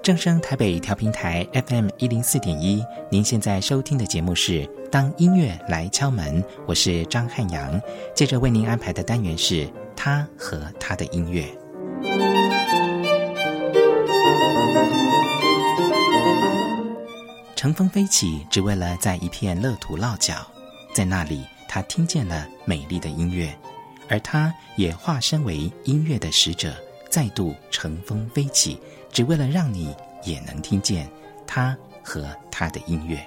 正声台北调频台 FM104.1，您现在收听的节目是当音乐来敲门，我是张汉阳。接着为您安排的单元是他和他的音乐。乘风飞起，只为了在一片乐土落脚，在那里他听见了美丽的音乐，而他也化身为音乐的使者，再度乘风飞起，只为了让你也能听见他和他的音乐。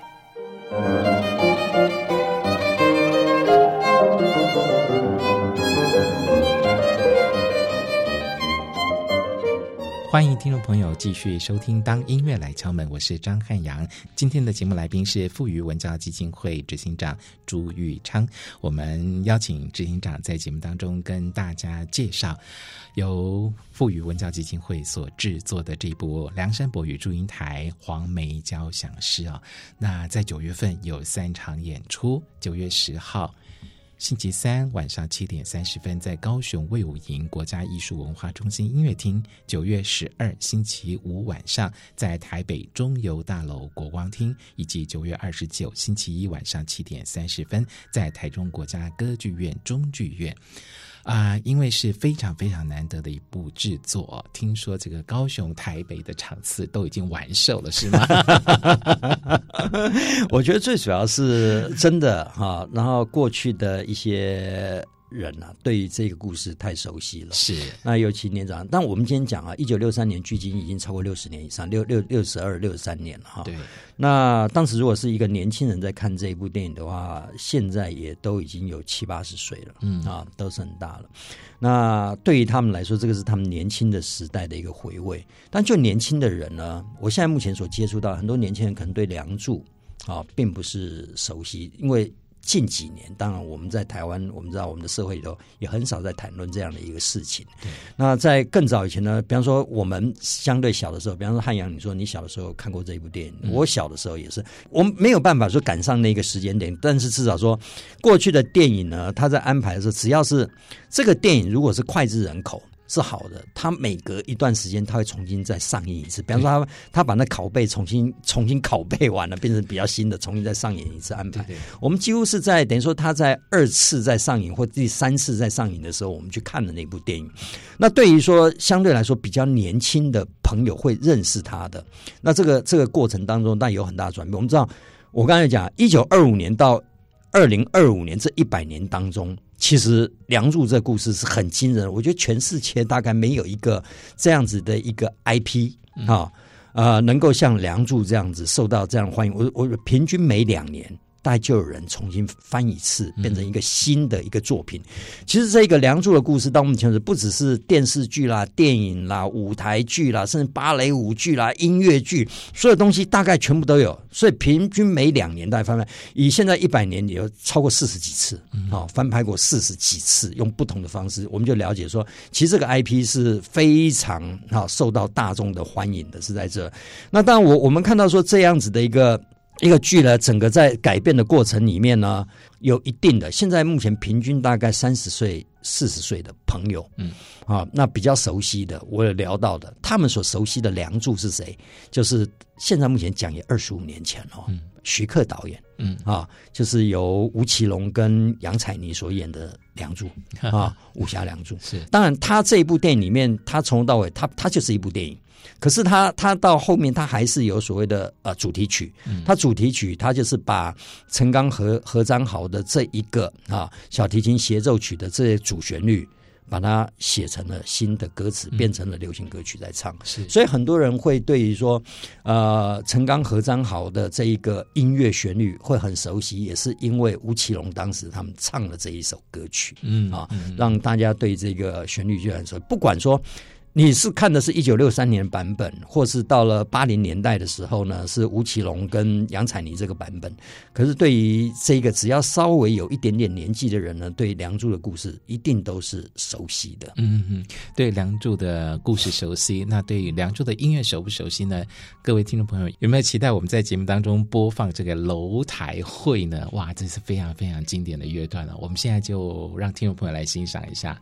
欢迎听众朋友继续收听当音乐来敲门，我是张汉阳。今天的节目来宾是富余文教基金会执行长朱玉昌，我们邀请执行长在节目当中跟大家介绍由富余文教基金会所制作的这部梁山伯与祝英台黄梅交响诗啊。那在9月份有3场演出，9月10号星期三晚上7点30分在高雄卫武营国家艺术文化中心音乐厅，9月12星期五晚上在台北中油大楼国光厅，以及9月29星期一晚上7点30分在台中国家歌剧院中剧院。因为是非常非常难得的一部制作，听说这个高雄、台北的场次都已经完售了，是吗？ 我觉得最主要是真的哈，然后过去的一些人啊，对于这个故事太熟悉了。 是， 那尤其年长，但我们今天讲啊，1963年距今已经超过60年以上，62、63年了哈。对。那当时如果是一个年轻人在看这一部电影的话，现在也都已经有70、80岁了，都是很大了。那对于他们来说，这个是他们年轻的时代的一个回味。但就年轻的人呢，我现在目前所接触到很多年轻人可能对梁祝并不是熟悉，因为近几年，当然我们在台湾，我们知道我们的社会里头也很少在谈论这样的一个事情。那在更早以前呢，比方说我们相对小的时候，比方说汉阳，你说你小的时候看过这一部电影，我小的时候也是，我们没有办法说赶上那个时间点，但是至少说过去的电影呢，他在安排的时候，只要是这个电影如果是脍炙人口是好的，他每隔一段时间他会重新再上映一次，比方说他把那拷贝重新拷贝完了，变成比较新的，重新再上演一次安排。我们几乎是在等于说他在2次再上映或第3次再上映的时候，我们去看了那部电影。那对于说相对来说比较年轻的朋友会认识他的，那这个过程当中但有很大的转变。我们知道，我刚才讲1925年到2025年这100年当中，其实梁祝这故事是很惊人的，我觉得全世界大概没有一个这样子的一个 IP 能够像梁祝这样子受到这样欢迎。我平均每2年大概就有人重新翻一次，变成一个新的一个作品。其实这个梁祝的故事到目前为止，不只是电视剧啦、电影啦、舞台剧啦，甚至芭蕾舞剧啦、音乐剧，所有东西大概全部都有。所以平均每2年大概翻拍，以现在100年也有超过40几次，翻拍过40几次，用不同的方式，我们就了解说，其实这个 IP 是非常受到大众的欢迎的，是在这。那当然我们看到说这样子的一个剧呢，整个在改变的过程里面呢，有一定的，现在目前平均大概30岁、40岁的朋友，那比较熟悉的，我有聊到的，他们所熟悉的梁祝是谁？就是现在目前讲也25年前徐克导演，就是由吴奇隆跟杨采妮所演的梁祝武侠梁祝。是，当然他这一部电影里面，他从头到尾，他就是一部电影。可是他到后面他还是有所谓的主题曲，他主题曲他就是把陈刚何章豪的这一个小提琴协奏曲的这些主旋律，把它写成了新的歌词，变成了流行歌曲在唱。所以很多人会对于说陈刚何章豪的这一个音乐旋律会很熟悉，也是因为吴奇隆当时他们唱了这一首歌曲，让大家对这个旋律就很熟悉。不管说你是看的是1963年版本，或是到了80年代的时候呢，是吴奇隆跟杨采妮这个版本。可是对于这个只要稍微有一点点年纪的人呢，对梁祝的故事一定都是熟悉的。 对梁祝的故事熟悉，那对于梁祝的音乐熟不熟悉呢？各位听众朋友有没有期待我们在节目当中播放这个楼台会呢？哇，这是非常非常经典的乐段了。我们现在就让听众朋友来欣赏一下。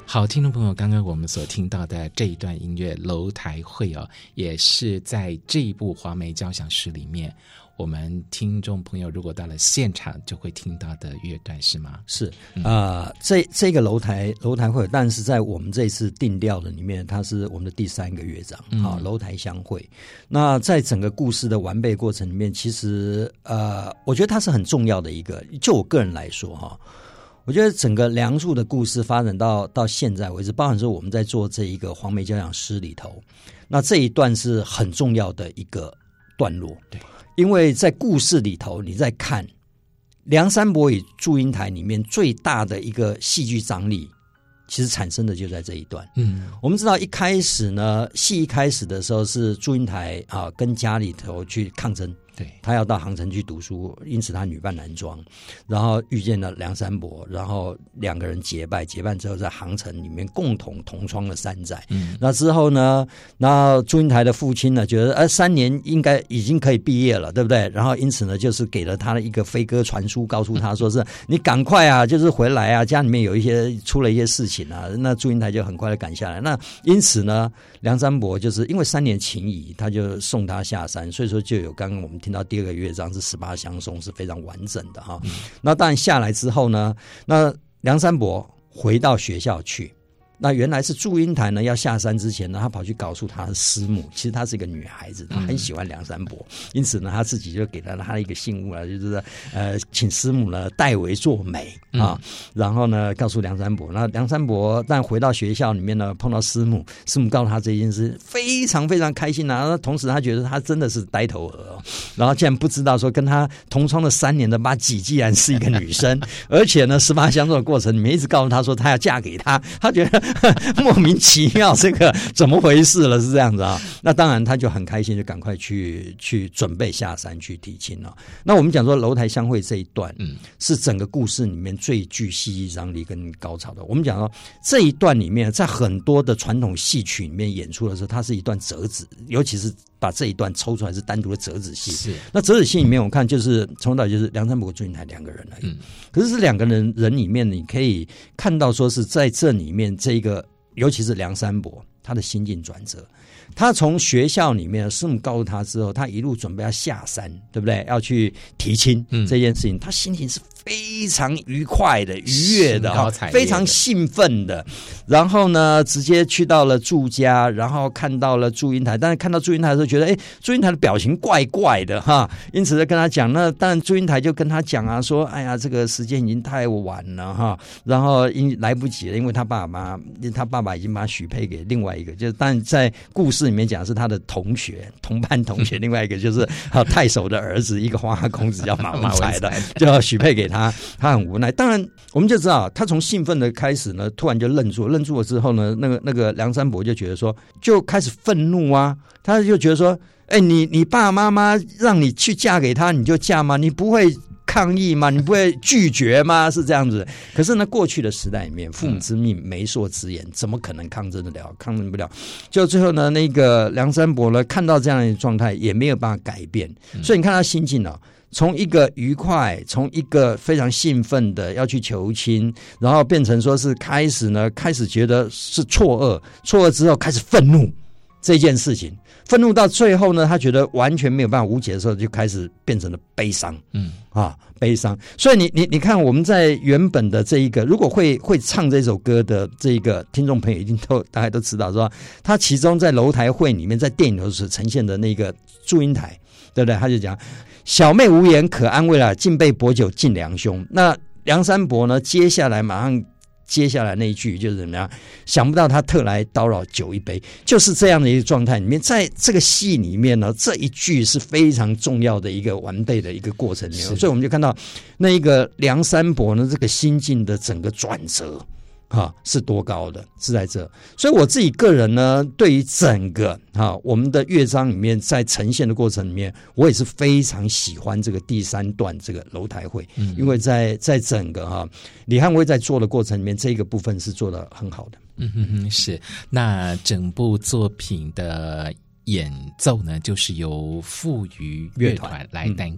好，听众朋友，刚刚我们所听到的这一段音乐《楼台会》也是在这一部黄梅交响诗里面，我们听众朋友如果到了现场就会听到的乐段，是吗？ 是这个楼台会，但是在我们这一次定调的里面，它是我们的第3个乐章楼台相会。那在整个故事的完备过程里面，其实我觉得它是很重要的一个，就我个人来说我觉得整个梁祝的故事发展到现在为止，包含说我们在做这一个黄梅交响诗里头，那这一段是很重要的一个段落。对，因为在故事里头，你在看梁山伯与祝英台里面最大的一个戏剧张力，其实产生的就在这一段。我们知道一开始呢，戏一开始的时候是祝英台跟家里头去抗争。对，他要到杭城去读书，因此他女扮男装，然后遇见了梁山伯，然后2个人结拜之后，在杭城里面共同同窗了3载。那之后呢，那祝英台的父亲呢，觉得3年应该已经可以毕业了，对不对？然后因此呢，就是给了他的一个飞鸽传书，告诉他说是你赶快就是回来家里面有出了一些事情那祝英台就很快的赶下来。那因此呢，梁山伯就是因为3年情谊，他就送他下山，所以说就有刚刚我们听到第2个乐章是18相送，是非常完整的那当然下来之后呢，那梁山伯回到学校去，那原来是祝英台呢要下山之前呢，他跑去告诉他的师母，其实她是一个女孩子，她很喜欢梁山伯，因此呢，他自己就给了他一个信物就是请师母呢代为做媒然后呢告诉梁山伯。那梁山伯但回到学校里面呢，碰到师母告诉他这件事，非常非常开心那同时他觉得他真的是呆头鹅然后竟然不知道说跟他同窗了3年的八姐既然是一个女生而且呢18相送的过程里面一直告诉他说他要嫁给他，他觉得莫名其妙，这个怎么回事了？是这样子那当然他就很开心，就赶快去准备下山去提亲了。那我们讲说楼台相会这一段，是整个故事里面最具戏剧张力跟高潮的。我们讲说这一段里面，在很多的传统戏曲里面演出的时候，它是一段折子，尤其是把这一段抽出来是单独的折子戏。是，那折子戏里面我看就是从头到尾就是梁山伯、祝英台2个人而已。可是2个人里面，你可以看到说是在这里面这个，尤其是梁山伯他的心境转折。他从学校里面师母告诉他之后，他一路准备要下山，对不对？要去提亲这件事情，他心情是非常愉快的、愉悦的，非常兴奋的。然后呢，直接去到了祝家，然后看到了祝英台。但是看到祝英台的时候，觉得祝英台的表情怪怪的因此就跟他讲。那当然，祝英台就跟他讲说，哎呀，这个时间已经太晚了然后来不及了，因为他爸爸已经把他许配给另外一个，就是但在故事里面讲是他的同班同学，另外一个就是太守的儿子，一个花花公子叫马文才的，就要许配给他，他很无奈。当然我们就知道他从兴奋的开始呢，突然就愣住了之后呢，那个梁山伯就觉得说，就开始愤怒他就觉得说，你爸爸妈妈让你去嫁给他，你就嫁吗？你不会抗议吗？你不会拒绝吗？是这样子。可是呢，过去的时代里面，父母之命，媒妁之言，怎么可能抗争得了？抗争不了。就最后呢，那个梁山伯呢，看到这样的状态，也没有办法改变。所以你看他心境从一个愉快，从一个非常兴奋的要去求亲，然后变成说是开始觉得是错愕之后开始愤怒这件事情。愤怒到最后呢，他觉得完全没有办法无解的时候，就开始变成了悲伤。悲伤。所以你看，我们在原本的这一个，如果会唱这首歌的这一个听众朋友，一定大概都知道，说他其中在楼台会里面，在电影里头所呈现的那个祝英台，对不对？他就讲小妹无言可安慰了，尽备薄酒敬梁兄。那梁山伯呢，马上接下来那一句就是怎么样？想不到他特来叨扰酒一杯，就是这样的一个状态里面，在这个戏里面呢，这一句是非常重要的一个完备的一个过程里面，所以我们就看到那一个梁山伯呢，这个心境的整个转折。是多高的，是在这。所以我自己个人呢，对于整个我们的乐章里面在呈现的过程里面，我也是非常喜欢这个第3段这个楼台会，因为在整个李汉威在做的过程里面，这个部分是做得很好的。 是。那整部作品的演奏呢，就是由妇孺乐团来担纲。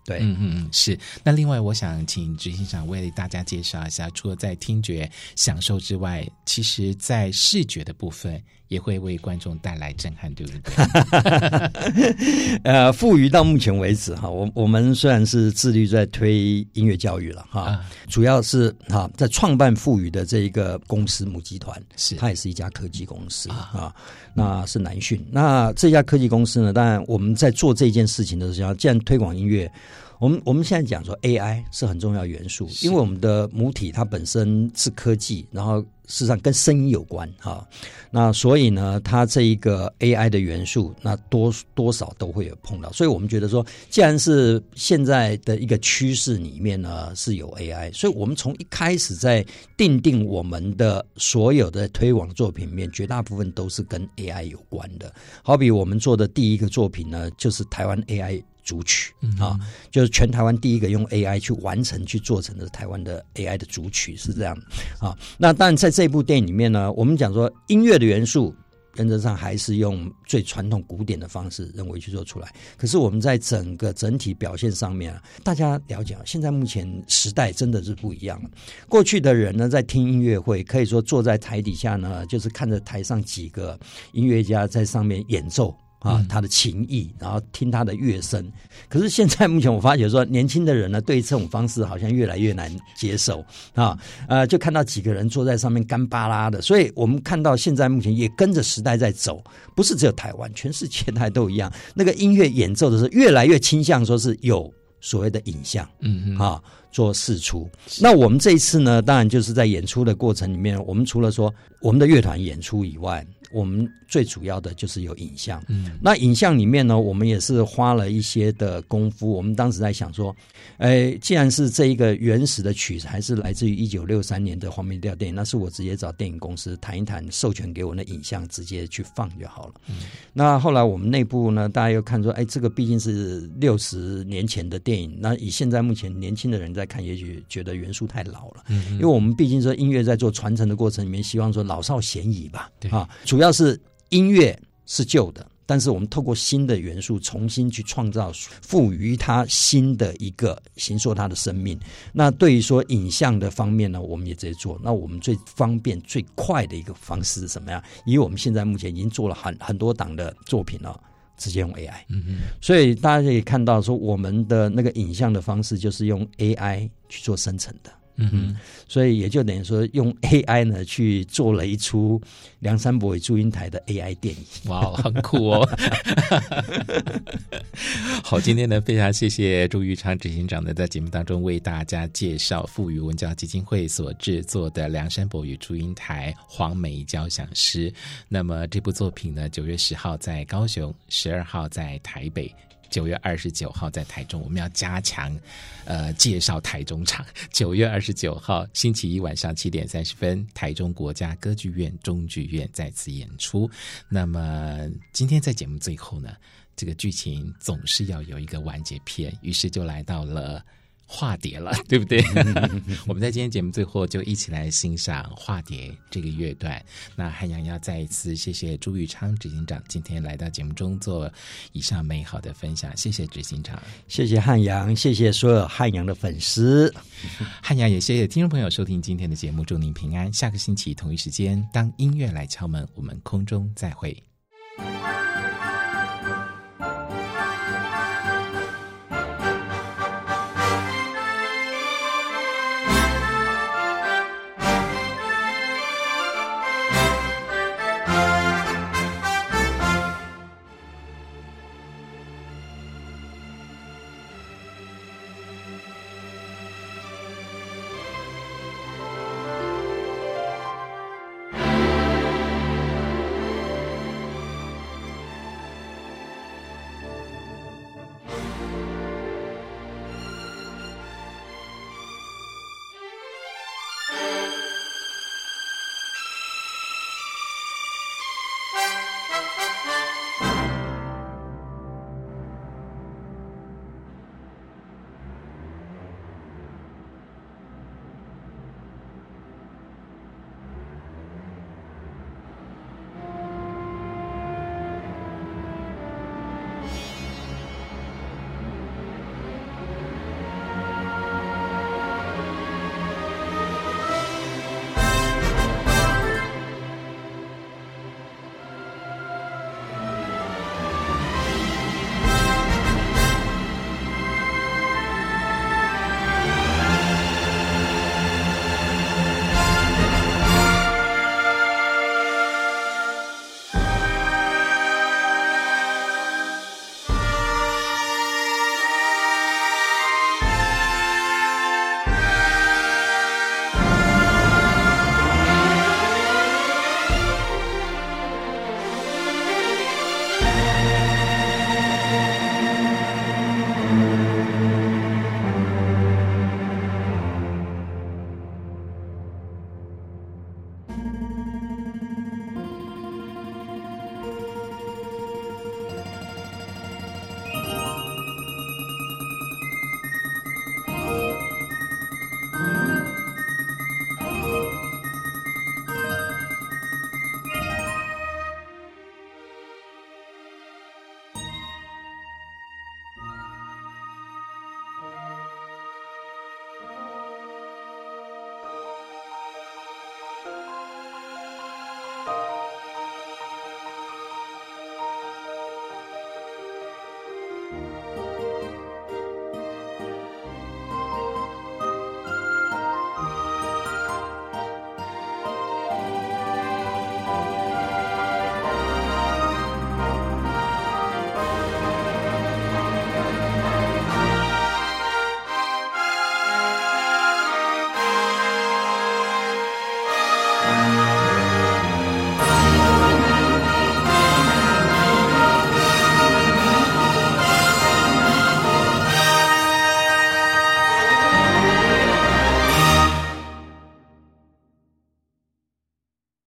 对， 是。那另外，我想请执行长为大家介绍一下，除了在听觉享受之外，其实在视觉的部分也会为观众带来震撼，对不对？富余到目前为止哈，我们虽然是致力在推音乐教育了哈，主要是哈在创办富余的这一个公司母集团，它也是一家科技公司啊，那是南讯。那这家科技公司呢，当然我们在做这件事情的时候，既然推广音乐。我们现在讲说 AI 是很重要的元素，因为我们的母体它本身是科技，然后事实上跟声音有关哈，那所以呢，它这一个 AI 的元素，那多少都会有碰到，所以我们觉得说，既然是现在的一个趋势里面呢是有 AI， 所以我们从一开始在定我们的所有的推广作品里面，绝大部分都是跟 AI 有关的。好比我们做的第一个作品呢，就是台湾 AI。主曲啊，就是全台湾第一个用 AI 去完成去做成的台湾的 AI 的主曲是这样啊。那当然在这部电影里面呢，我们讲说音乐的元素原则上还是用最传统古典的方式人为去做出来，可是我们在整体表现上面大家了解现在目前时代真的是不一样了。过去的人呢，在听音乐会可以说坐在台底下呢，就是看着台上几个音乐家在上面演奏他的琴艺，然后听他的乐声。可是现在目前我发觉说，年轻的人呢，对这种方式好像越来越难接受就看到几个人坐在上面干巴拉的。所以我们看到现在目前也跟着时代在走，不是只有台湾，全世界它都一样。那个音乐演奏的时候，越来越倾向说是有所谓的影像，做释出。那我们这一次呢，当然就是在演出的过程里面，我们除了说我们的乐团演出以外，我们最主要的就是有影像。那影像里面呢，我们也是花了一些的功夫。我们当时在想说，既然是这一个原始的曲子还是来自于1963年的黄梅调电影，那是我直接找电影公司谈一谈，授权给我的影像，直接去放就好了。那后来我们内部呢，大家又看说，这个毕竟是60年前的电影，那以现在目前年轻的人在看，也许觉得元素太老了。因为我们毕竟说音乐在做传承的过程里面，希望说老少咸宜吧。主要是音乐是旧的，但是我们透过新的元素重新去创造，赋予它新的一个形塑它的生命。那对于说影像的方面呢，我们也直接做。那我们最方便最快的一个方式是什么样？因为我们现在目前已经做了很多档的作品了，直接用 AI。所以大家可以看到说，我们的那个影像的方式就是用 AI 去做生成的。所以也就等于说用 AI 呢去做了一出梁山伯与祝英台的 AI 电影。 哇，很酷哦。好，今天呢非常谢谢朱玉昌执行长呢在节目当中为大家介绍富余文教基金会所制作的梁山伯与祝英台黄梅交响诗。那么这部作品呢9月10号在高雄，12号在台北，9月29号在台中。我们要加强介绍台中场。9月29号星期一晚上7点30分，台中国家歌剧院中剧院再次演出。那么今天在节目最后呢，这个剧情总是要有一个完结篇，于是就来到了化蝶了，对不对？我们在今天节目最后就一起来欣赏化蝶这个乐段。那汉阳要再一次谢谢朱玉昌执行长今天来到节目中做以上美好的分享，谢谢执行长。 谢谢汉阳，谢谢所有汉阳的粉丝。 汉阳也谢谢听众朋友收听今天的节目，祝您平安。下个星期同一时间，当音乐来敲门，我们空中再会。